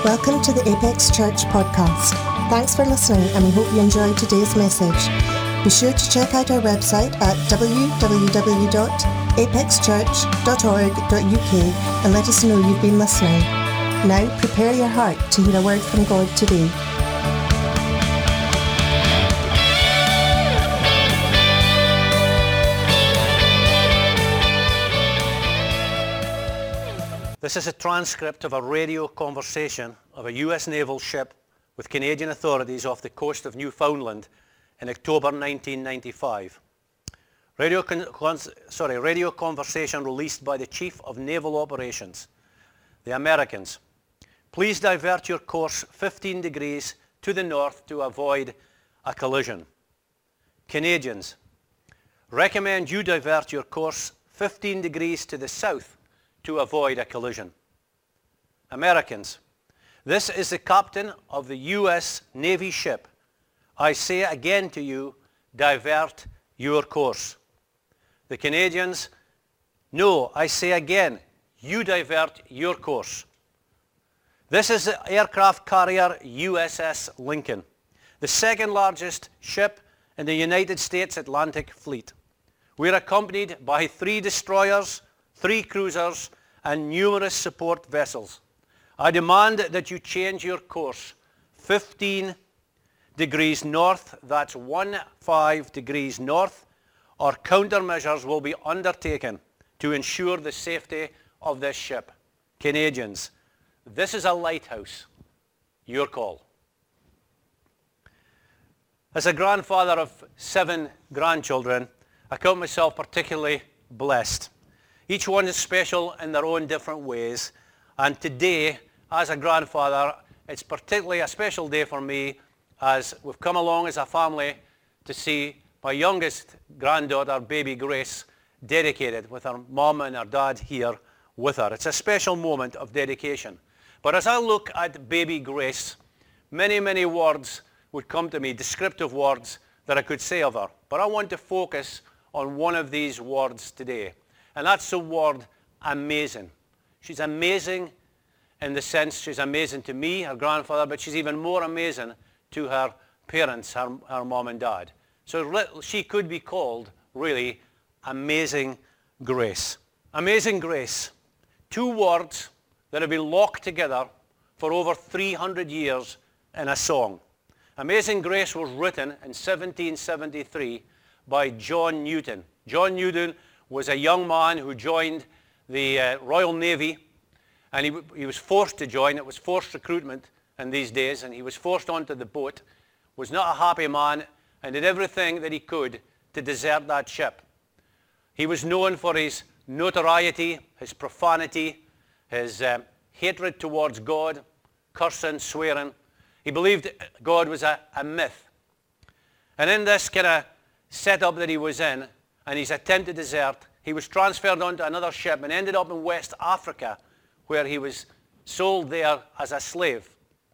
Welcome to the Apex Church podcast. Thanks for listening, and we hope you enjoyed today's message. Be sure to check out our website at www.apexchurch.org.uk and let us know you've been listening. Now prepare your heart to hear a word from God today. This is a transcript of a radio conversation of a US naval ship with Canadian authorities off the coast of Newfoundland in October 1995. Radio conversation released by the Chief of Naval Operations. The Americans: please divert your course 15 degrees to the north to avoid a collision. Canadians: recommend you divert your course 15 degrees to the south to avoid a collision. Americans: this is the captain of the US Navy ship. I say again to you, divert your course. The Canadians: no, I say again, you divert your course. This is the aircraft carrier USS Lincoln, the second largest ship in the United States Atlantic Fleet. We're accompanied by 3 destroyers, 3 cruisers, and numerous support vessels. I demand that you change your course 15 degrees north, that's 15 degrees north, or countermeasures will be undertaken to ensure the safety of this ship. Canadians: this is a lighthouse. Your call. As a grandfather of 7 grandchildren, I count myself particularly blessed. Each one is special in their own different ways, and today, as a grandfather, it's particularly a special day for me as we've come along as a family to see my youngest granddaughter, baby Grace, dedicated with her mom and her dad here with her. It's a special moment of dedication. But as I look at baby Grace, many, many words would come to me, descriptive words that I could say of her. But I want to focus on one of these words today. And that's the word amazing. She's amazing in the sense she's amazing to me, her grandfather, but she's even more amazing to her parents, her mom and dad. So she could be called, really, Amazing Grace. Amazing Grace. 2 words that have been locked together for over 300 years in a song. Amazing Grace was written in 1773 by John Newton. John Newton was a young man who joined the Royal Navy, and he was forced to join. It was forced recruitment in these days, and he was forced onto the boat, was not a happy man, and did everything that he could to desert that ship. He was known for his notoriety, his profanity, his hatred towards God, cursing, swearing. He believed God was a myth. And in this kind of setup that he was in, and his attempt to desert, he was transferred onto another ship and ended up in West Africa, where he was sold there as a slave.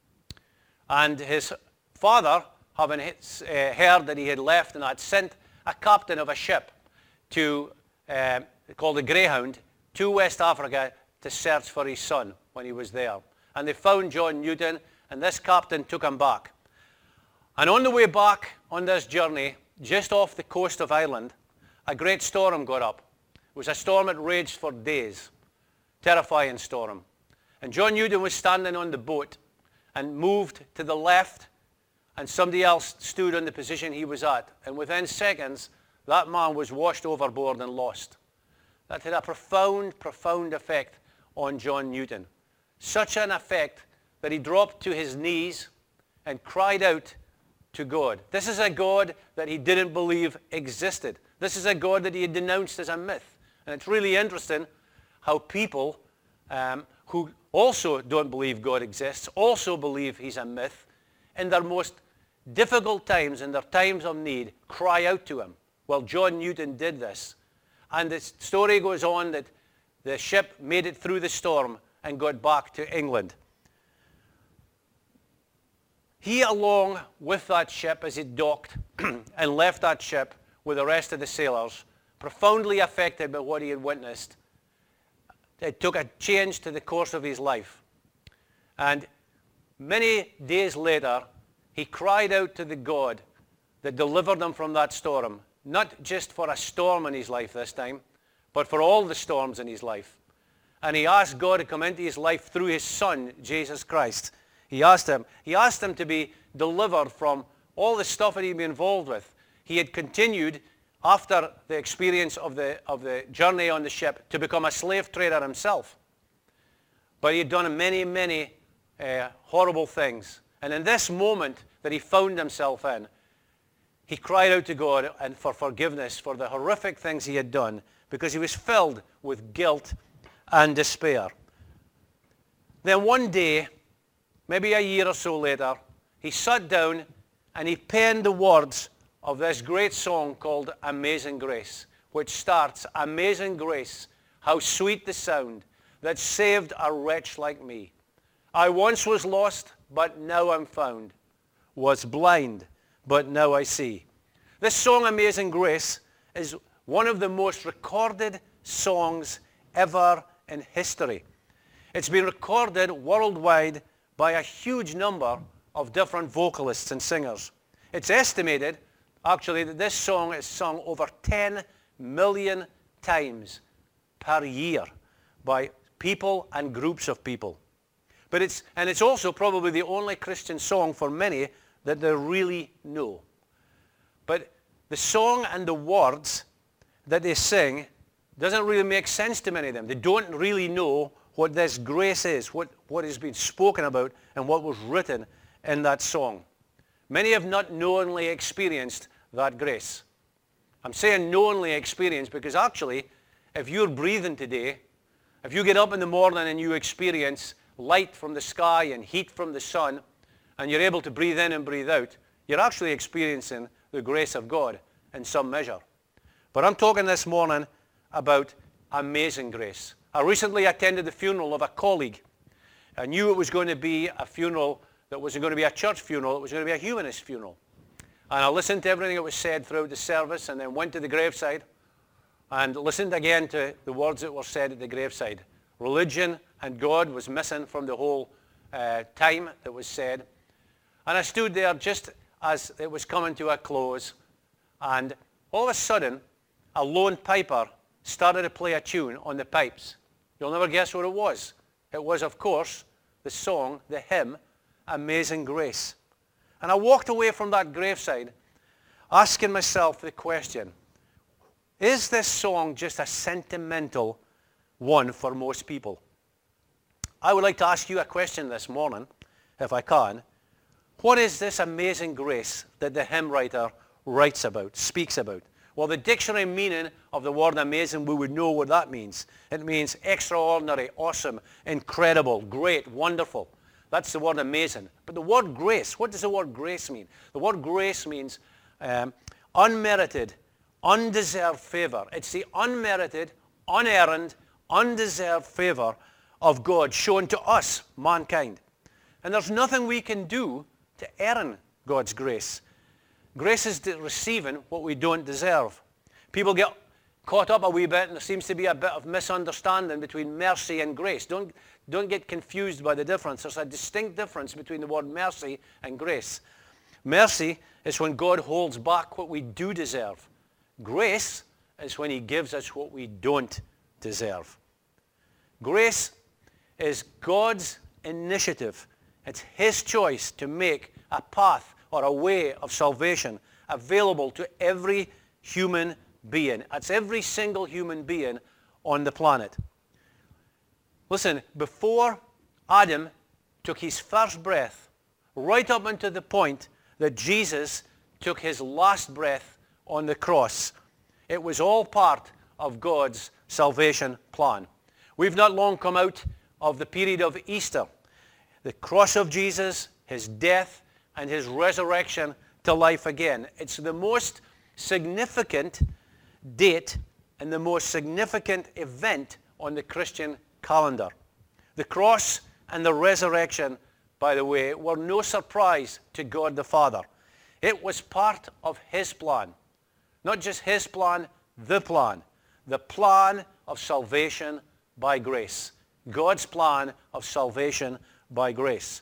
And his father, having heard that he had left and had sent a captain of a ship called the Greyhound to West Africa to search for his son when he was there. And they found John Newton, and this captain took him back. And on the way back on this journey, just off the coast of Ireland, a great storm got up. It was a storm that raged for days. Terrifying storm. And John Newton was standing on the boat and moved to the left, and somebody else stood in the position he was at. And within seconds, that man was washed overboard and lost. That had a profound, profound effect on John Newton. Such an effect that he dropped to his knees and cried out to God. This is a God that he didn't believe existed. This is a God that he had denounced as a myth. And it's really interesting how people who also don't believe God exists, also believe he's a myth, in their most difficult times, in their times of need, cry out to him. Well, John Newton did this. And the story goes on that the ship made it through the storm and got back to England. He, along with that ship as it docked and left that ship with the rest of the sailors, profoundly affected by what he had witnessed, it took a change to the course of his life. And many days later, he cried out to the God that delivered him from that storm, not just for a storm in his life this time, but for all the storms in his life. And he asked God to come into his life through his Son, Jesus Christ. He asked him to be delivered from all the stuff that he'd been involved with. He had continued, after the experience of the journey on the ship, to become a slave trader himself. But he had done many horrible things. And in this moment that he found himself in, he cried out to God and for forgiveness for the horrific things he had done, because he was filled with guilt and despair. Then one day, maybe a year or so later, he sat down and he penned the words of this great song called Amazing Grace, which starts, "Amazing grace, how sweet the sound that saved a wretch like me. I once was lost, but now I'm found, was blind, but now I see." This song, Amazing Grace, is one of the most recorded songs ever in history. It's been recorded worldwide by a huge number of different vocalists and singers. It's estimated, actually, that this song is sung over 10 million times per year by people and groups of people. But it's also probably the only Christian song for many that they really know. But the song and the words that they sing doesn't really make sense to many of them. They don't really know what this grace is, what has been spoken about and what was written in that song. Many have not knowingly experienced that grace. I'm saying knowingly experienced because actually, if you're breathing today, if you get up in the morning and you experience light from the sky and heat from the sun, and you're able to breathe in and breathe out, you're actually experiencing the grace of God in some measure. But I'm talking this morning about amazing grace. I recently attended the funeral of a colleague. I knew it was going to be a funeral that wasn't going to be a church funeral, it was going to be a humanist funeral. And I listened to everything that was said throughout the service and then went to the graveside and listened again to the words that were said at the graveside. Religion and God was missing from the whole time that was said. And I stood there just as it was coming to a close, and all of a sudden, a lone piper started to play a tune on the pipes. You'll never guess what it was. It was, of course, the song, the hymn, Amazing Grace. And I walked away from that graveside asking myself the question, is this song just a sentimental one for most people? I would like to ask you a question this morning, if I can. What is this amazing grace that the hymn writer writes about, speaks about? Well, the dictionary meaning of the word amazing, we would know what that means. It means extraordinary, awesome, incredible, great, wonderful. That's the word amazing. But the word grace, what does the word grace mean? The word grace means unmerited, undeserved favor. It's the unmerited, unearned, undeserved favor of God shown to us, mankind. And there's nothing we can do to earn God's grace. Grace is receiving what we don't deserve. People get caught up a wee bit, and there seems to be a bit of misunderstanding between mercy and grace. Don't get confused by the difference. There's a distinct difference between the word mercy and grace. Mercy is when God holds back what we do deserve. Grace is when he gives us what we don't deserve. Grace is God's initiative. It's his choice to make a path or a way of salvation available to every human being. That's every single human being on the planet. Listen, before Adam took his first breath, right up until the point that Jesus took his last breath on the cross, it was all part of God's salvation plan. We've not long come out of the period of Easter. The cross of Jesus, his death, and his resurrection to life again. It's the most significant date and the most significant event on the Christian calendar. The cross and the resurrection, by the way, were no surprise to God the Father. It was part of his plan. Not just his plan, the plan. The plan of salvation by grace. God's plan of salvation by grace.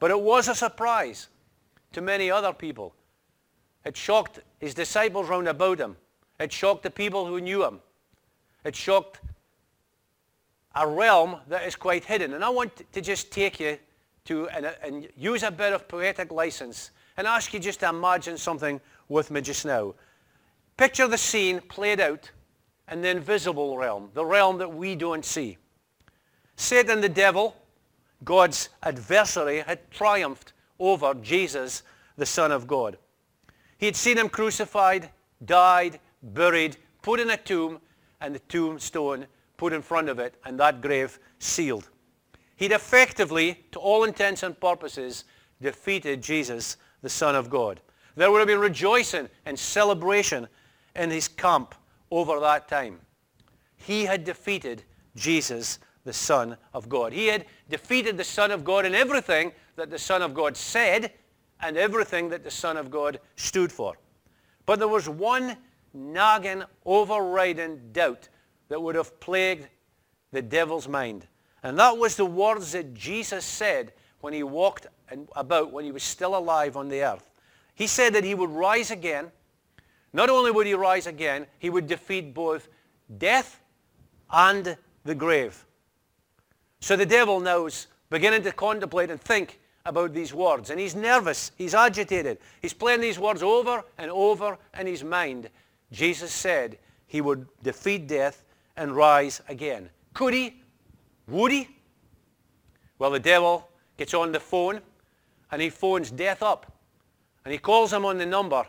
But it was a surprise to many other people. It shocked his disciples round about him. It shocked the people who knew him. It shocked a realm that is quite hidden. And I want to just take you to and use a bit of poetic license and ask you just to imagine something with me just now. Picture the scene played out in the invisible realm, the realm that we don't see. Satan, the devil, God's adversary, had triumphed over Jesus, the Son of God. He had seen him crucified, died, buried, put in a tomb, and the tombstone put in front of it, and that grave sealed. He'd effectively, to all intents and purposes, defeated Jesus, the Son of God. There would have been rejoicing and celebration in his camp over that time. He had defeated Jesus, the Son of God. He had defeated the Son of God in everything that the Son of God said and everything that the Son of God stood for. But there was one nagging, overriding doubt that would have plagued the devil's mind. And that was the words that Jesus said when he walked about, when he was still alive on the earth. He said that he would rise again. Not only would he rise again, he would defeat both death and the grave. So the devil now is beginning to contemplate and think about these words. And he's nervous. He's agitated. He's playing these words over and over in his mind. Jesus said he would defeat death and rise again. Could he? Would he? Well, the devil gets on the phone and he phones death up. And he calls him on the number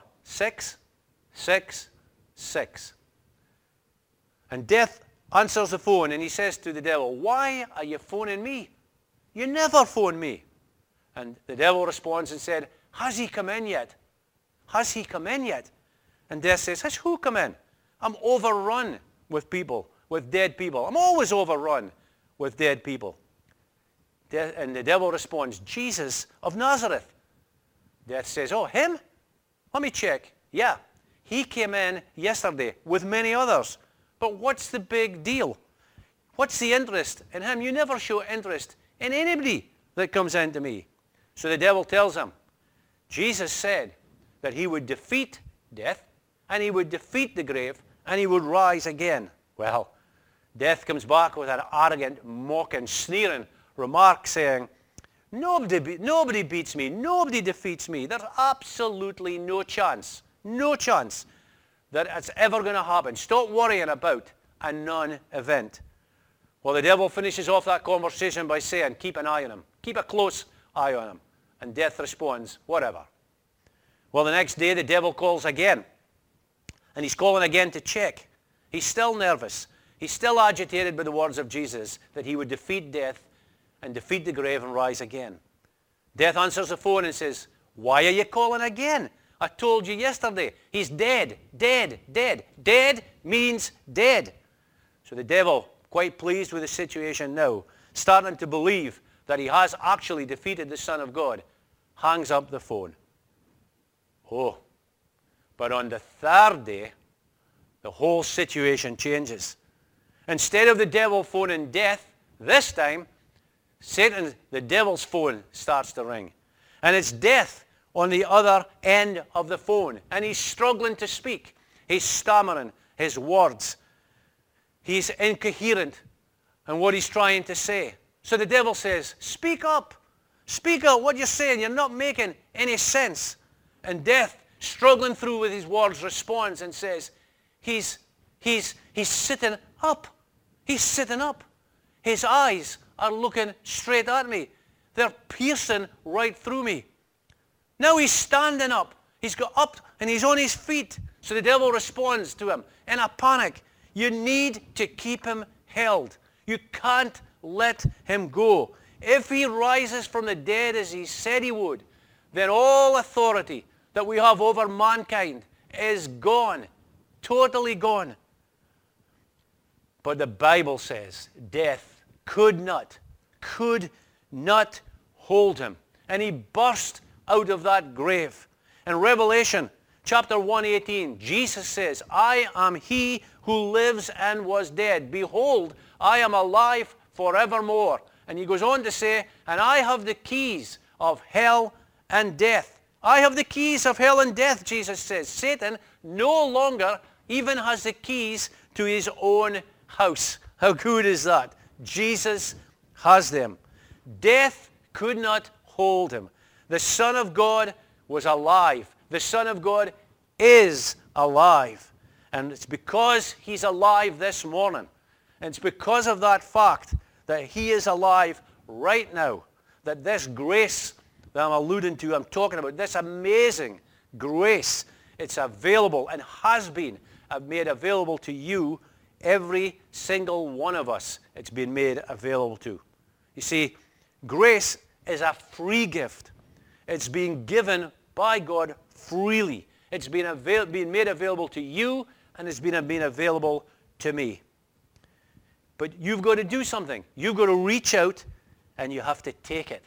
666. And death answers the phone and he says to the devil, "Why are you phoning me? You never phone me." And the devil responds and said, "Has he come in yet? Has he come in yet?" And death says, "Has who come in? I'm overrun with people, with dead people. I'm always overrun with dead people." And the devil responds, "Jesus of Nazareth." Death says, "Oh, him? Let me check. Yeah, he came in yesterday with many others. But what's the big deal? What's the interest in him? You never show interest in anybody that comes into me." So the devil tells him, Jesus said that he would defeat death, and he would defeat the grave, and he would rise again. Well, death comes back with an arrogant, mocking, sneering remark saying, Nobody beats me. Nobody defeats me. There's absolutely no chance that it's ever going to happen. Stop worrying about a non-event. Well, the devil finishes off that conversation by saying, "Keep an eye on him. Keep a close eye on him." And death responds, "Whatever." Well, the next day the devil calls again. And he's calling again to check. He's still nervous. He's still agitated by the words of Jesus that he would defeat death and defeat the grave and rise again. Death answers the phone and says, "Why are you calling again? I told you yesterday. He's dead, dead, dead. Dead means dead." So the devil, quite pleased with the situation now, starting to believe that he has actually defeated the Son of God, hangs up the phone. Oh, but on the third day, the whole situation changes. Instead of the devil phoning death, this time, Satan, the devil's phone, starts to ring. And it's death on the other end of the phone. And he's struggling to speak. He's stammering his words. He's incoherent in what he's trying to say. So the devil says, "Speak up. Speak out what you're saying. You're not making any sense." And death, struggling through with his words, responds and says, He's sitting up. He's sitting up. His eyes are looking straight at me. They're piercing right through me. Now he's standing up. He's got up and he's on his feet. So the devil responds to him in a panic. You need to keep him held. You can't let him go. If he rises from the dead as he said he would, then all authority that we have over mankind is gone. Totally gone. But the Bible says death could not hold him. And he burst out of that grave. In Revelation chapter 1:18, Jesus says, "I am he who lives and was dead. Behold, I am alive forevermore." And he goes on to say, "And I have the keys of hell and death. I have the keys of hell and death, Jesus says. Satan no longer even has the keys to his own house. How good is that? Jesus has them. Death could not hold him. The Son of God was alive. The Son of God is alive. And it's because he's alive this morning. And it's because of that fact that he is alive right now, that this grace that I'm alluding to, I'm talking about, this amazing grace, it's available and has been made available to you, every single one of us. It's been made available to. You see, grace is a free gift. It's being given by God freely. It's been made available to you, and it's been available to me. But you've got to do something. You've got to reach out, and you have to take it.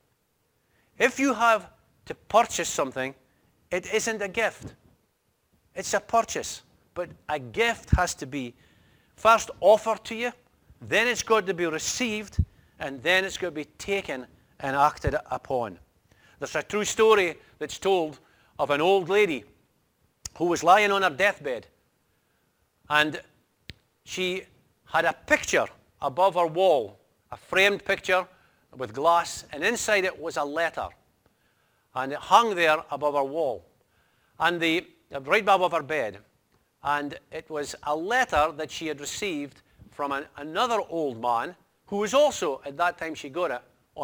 If you have to purchase something, it isn't a gift. It's a purchase. But a gift has to be first offered to you, then it's got to be received, and then it's got to be taken and acted upon. There's a true story that's told of an old lady who was lying on her deathbed, and she had a picture above her wall, a framed picture with glass, and inside it was a letter, and it hung there above her wall, and right above her bed, and it was a letter that she had received from another old man who was also, at that time she got it,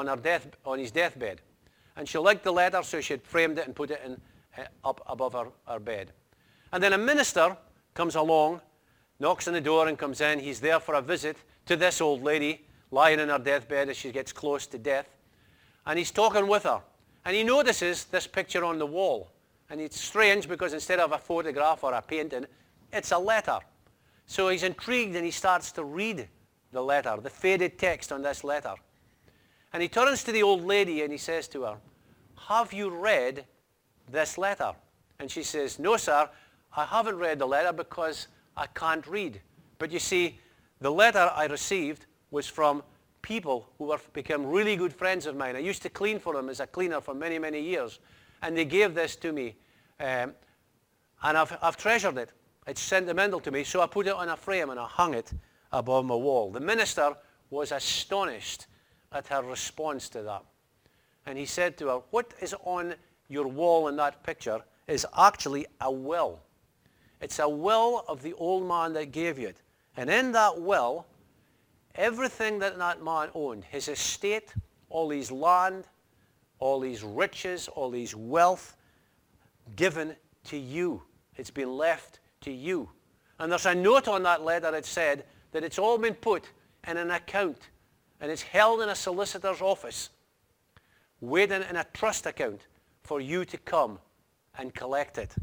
on his deathbed. And she liked the letter, so she had framed it and put it up above her bed. And then a minister comes along, knocks on the door and comes in. He's there for a visit to this old lady lying in her deathbed as she gets close to death. And he's talking with her. And he notices this picture on the wall. And it's strange because instead of a photograph or a painting, it's a letter. So he's intrigued and he starts to read the letter, the faded text on this letter. And he turns to the old lady and he says to her, "Have you read this letter?" And she says, "No, sir, I haven't read the letter because I can't read. But you see, the letter I received was from people who have become really good friends of mine. I used to clean for them as a cleaner for many, many years. And they gave this to me. And I've treasured it. It's sentimental to me. So I put it on a frame and I hung it above my wall." The minister was astonished at her response to that. And he said to her, "What is on your wall in that picture is actually a will. It's a will of the old man that gave you it. And in that will, everything that man owned, his estate, all his land, all his riches, all his wealth, given to you. It's been left to you." And there's a note on that letter that said that it's all been put in an account, and it's held in a solicitor's office, waiting in a trust account for you to come and collect it.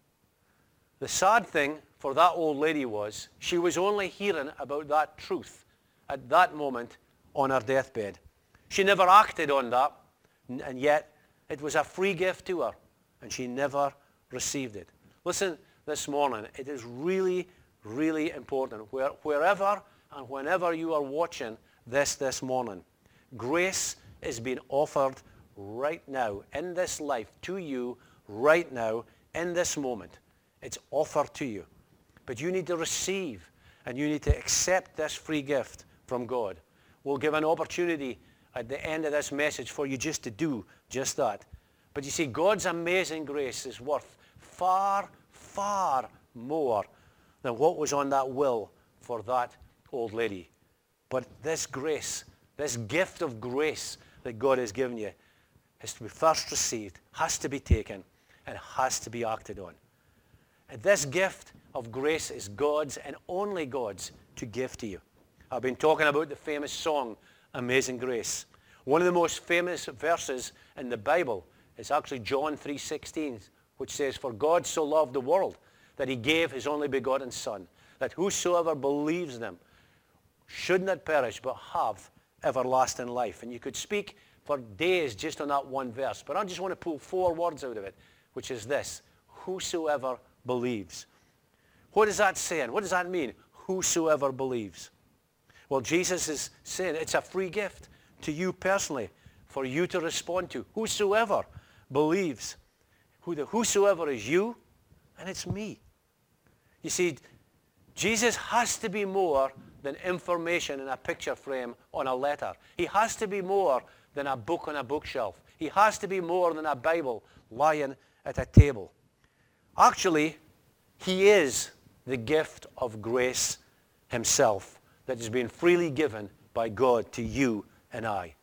The sad thing for that old lady was she was only hearing about that truth at that moment on her deathbed. She never acted on that, and yet it was a free gift to her, and she never received it. Listen, this morning, it is really, really important. Wherever and whenever you are watching this morning, grace is being offered right now, in this life, to you, right now, in this moment. It's offered to you. But you need to receive, and you need to accept this free gift from God. We'll give an opportunity at the end of this message for you just to do just that. But you see, God's amazing grace is worth far, far more than what was on that will for that old lady. But this grace, this gift of grace that God has given you, has to be first received, has to be taken, and has to be acted on. And this gift of grace is God's and only God's to give to you. I've been talking about the famous song, Amazing Grace. One of the most famous verses in the Bible is actually John 3:16, which says, "For God so loved the world that he gave his only begotten Son, that whosoever believes in him should not perish but have everlasting life." And you could speak for days just on that one verse, but I just want to pull 4 words out of it, which is this: whosoever believes. What is that saying? What does that mean? Whosoever believes. Well, Jesus is saying it's a free gift to you personally, for you to respond to. Whosoever believes. Whosoever is you, and it's me. You see, Jesus has to be more than information in a picture frame on a letter. He has to be more than a book on a bookshelf. He has to be more than a Bible lying at a table. Actually, he is the gift of grace himself that has been freely given by God to you and I.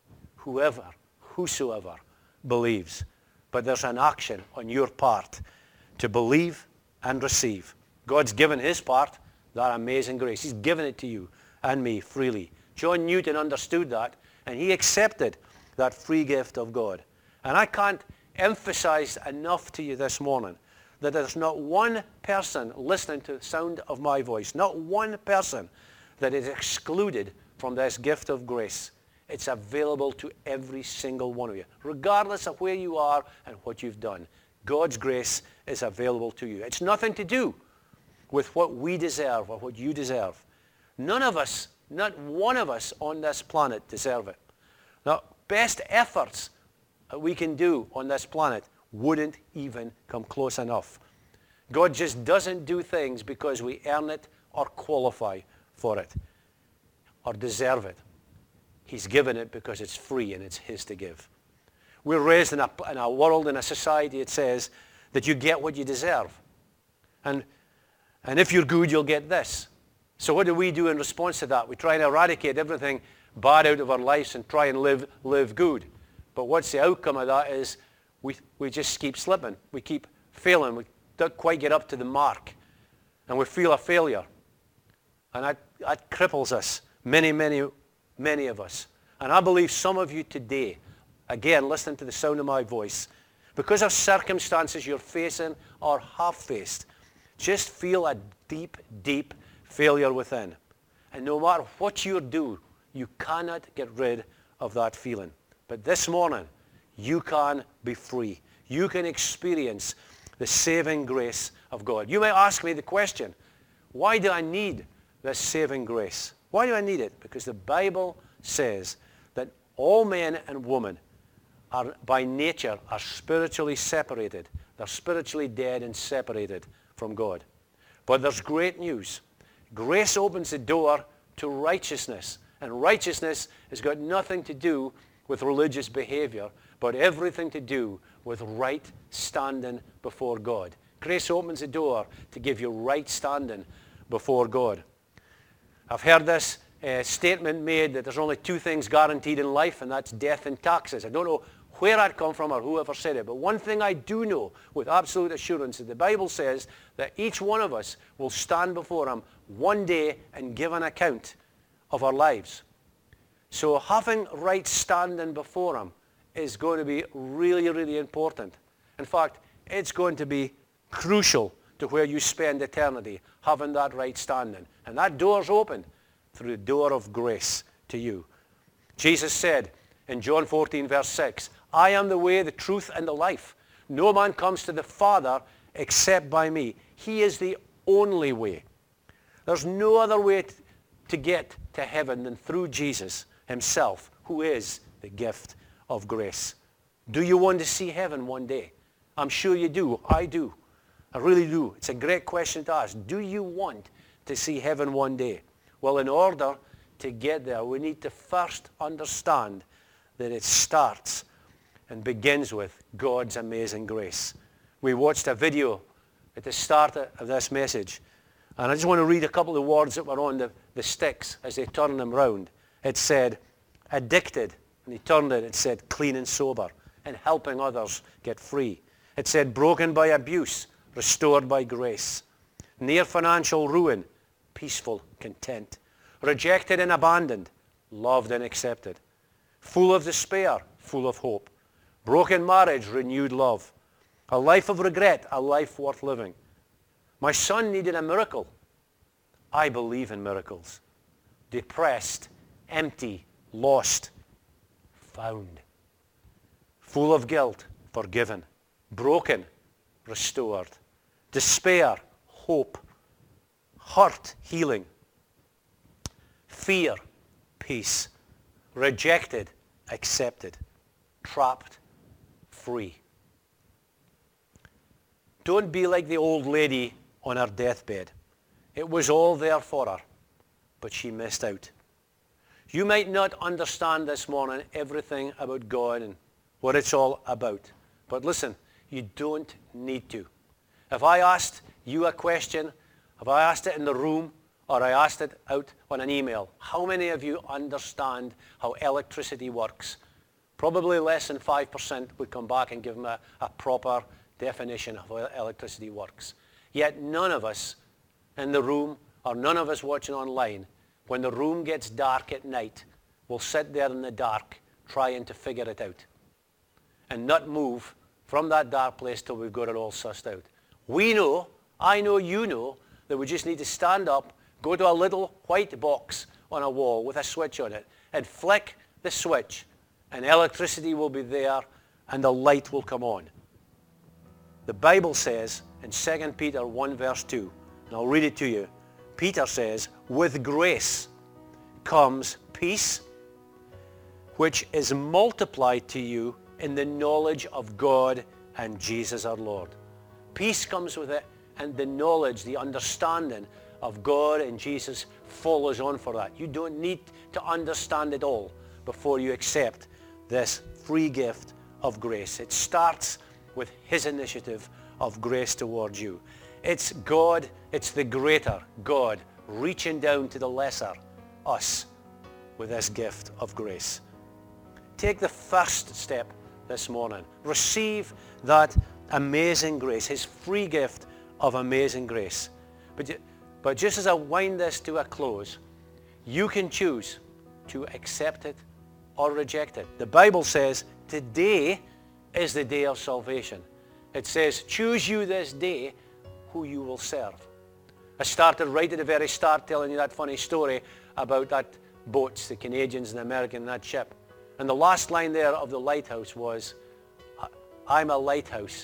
Whosoever believes. But there's an action on your part to believe and receive. God's given his part, that amazing grace. He's given it to you and me freely. John Newton understood that, and he accepted that free gift of God. And I can't emphasize enough to you this morning that there's not one person listening to the sound of my voice, not one person that is excluded from this gift of grace. It's available to every single one of you, regardless of where you are and what you've done. God's grace is available to you. It's nothing to do with what we deserve or what you deserve. None of us, not one of us on this planet deserve it. The best efforts that we can do on this planet wouldn't even come close enough. God just doesn't do things because we earn it or qualify for it or deserve it. He's given it because it's free and it's his to give. We're raised in a world, in a society, that says that you get what you deserve. And if you're good, you'll get this. So what do we do in response to that? We try and eradicate everything bad out of our lives and try and live good. But what's the outcome of that is we just keep slipping. We keep failing. We don't quite get up to the mark. And we feel a failure. And that cripples us, many of us. And I believe some of you today, again, listening to the sound of my voice, because of circumstances you're facing or have faced, just feel a deep, deep failure within. And no matter what you do, you cannot get rid of that feeling. But this morning, you can be free. You can experience the saving grace of God. You may ask me the question, why do I need this saving grace? Why do I need it? Because the Bible says that all men and women are by nature are spiritually separated. They're spiritually dead and separated from God. But there's great news. Grace opens the door to righteousness. And righteousness has got nothing to do with religious behavior, but everything to do with right standing before God. Grace opens the door to give you right standing before God. I've heard this statement made that there's only two things guaranteed in life, and that's death and taxes. I don't know where that come from or whoever said it, but one thing I do know with absolute assurance is the Bible says that each one of us will stand before him one day and give an account of our lives. So having right standing before him is going to be really, really important. In fact, it's going to be crucial to where you spend eternity, having that right standing. And that door's open through the door of grace to you. Jesus said in John 14, verse 6, I am the way, the truth, and the life. No man comes to the Father except by me. He is the only way. There's no other way to get to heaven than through Jesus himself, who is the gift of grace. Do you want to see heaven one day? I'm sure you do. I do. I really do. It's a great question to ask. Do you want to see heaven one day? Well, in order to get there, we need to first understand that it starts and begins with God's amazing grace. We watched a video at the start of this message, and I just want to read a couple of words that were on the sticks as they turned them round. It said, addicted, and he turned it said, clean and sober, and helping others get free. It said, broken by abuse, restored by grace. Near financial ruin, peaceful content. Rejected and abandoned, loved and accepted. Full of despair, full of hope. Broken marriage, renewed love. A life of regret, a life worth living. My son needed a miracle. I believe in miracles. Depressed, empty, lost, found. Full of guilt, forgiven. Broken, restored. Despair, hope. Hurt, healing. Fear, peace. Rejected accepted, trapped, free. Don't be like the old lady on her deathbed. It was all there for her, but she missed out. You might not understand this morning everything about God and what it's all about. But listen, you don't need to. If I asked you a question, if I asked it in the room, or I asked it out on an email, how many of you understand how electricity works? Probably less than 5% would come back and give them a proper definition of how electricity works. Yet none of us in the room, or none of us watching online, when the room gets dark at night, will sit there in the dark trying to figure it out and not move from that dark place till we've got it all sussed out. We know, I know, you know, that we just need to stand up, go to a little white box on a wall with a switch on it, and flick the switch, and electricity will be there, and the light will come on. The Bible says in 2 Peter 1 verse 2, and I'll read it to you. Peter says, with grace comes peace, which is multiplied to you in the knowledge of God and Jesus our Lord. Peace comes with it, and the knowledge, the understanding of God and Jesus follows on for that. You don't need to understand it all before you accept this free gift of grace. It starts with his initiative of grace towards you. It's God, it's the greater God reaching down to the lesser, us, with this gift of grace. Take the first step this morning. Receive that amazing grace, his free gift of amazing grace. But just as I wind this to a close, you can choose to accept it or reject it. The Bible says today is the day of salvation. It says, choose you this day who you will serve. I started right at the very start telling you that funny story about that boats, the Canadians and the Americans, that ship. And the last line there of the lighthouse was, I'm a lighthouse.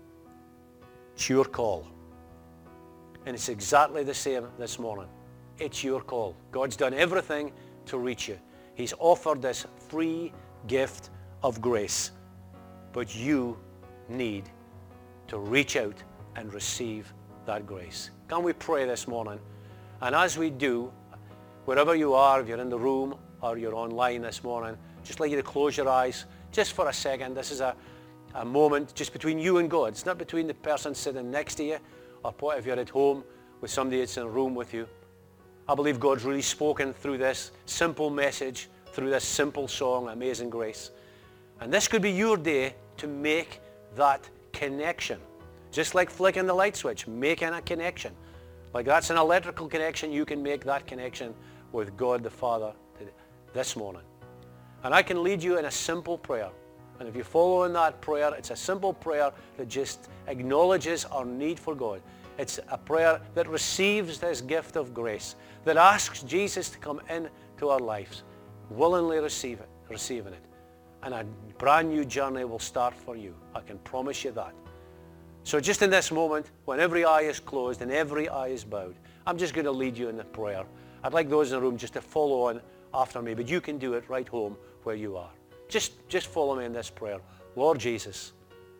It's your call. And it's exactly the same this morning. It's your call. God's done everything to reach you. He's offered this free gift of grace. But you need to reach out and receive that grace. Can we pray this morning? And as we do, wherever you are, if you're in the room or you're online this morning, just like you to close your eyes just for a second. This is a moment just between you and God. It's not between the person sitting next to you, or if you're at home with somebody that's in a room with you. I believe God's really spoken through this simple message, through this simple song, Amazing Grace. And this could be your day to make that connection. Just like flicking the light switch, making a connection. Like that's an electrical connection, you can make that connection with God the Father this morning. And I can lead you in a simple prayer. And if you follow in that prayer, it's a simple prayer that just acknowledges our need for God. It's a prayer that receives this gift of grace, that asks Jesus to come into our lives, willingly receiving it. And a brand new journey will start for you. I can promise you that. So just in this moment, when every eye is closed and every eye is bowed, I'm just going to lead you in the prayer. I'd like those in the room just to follow on after me, but you can do it right home where you are. Just follow me in this prayer. Lord Jesus,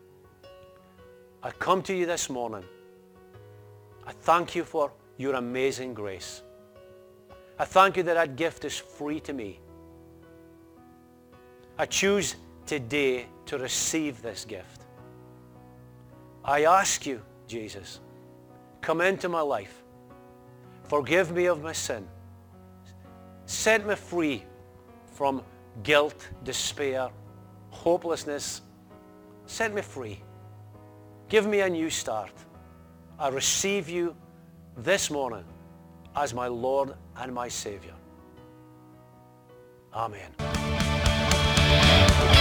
I come to you this morning. I thank you for your amazing grace. I thank you that that gift is free to me. I choose today to receive this gift. I ask you, Jesus, come into my life. Forgive me of my sin. Set me free from guilt, despair, hopelessness. Set me free. Give me a new start. I receive you this morning as my Lord and my Savior. Amen.